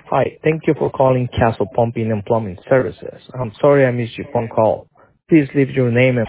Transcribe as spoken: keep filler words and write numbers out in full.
Hi. Thank you for calling Castle Pumping and Plumbing Services. I'm sorry I missed your phone call. Please leave your name and